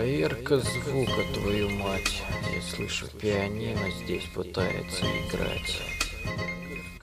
Проверка звука, твою мать. Я слышу, пианино здесь пытается играть.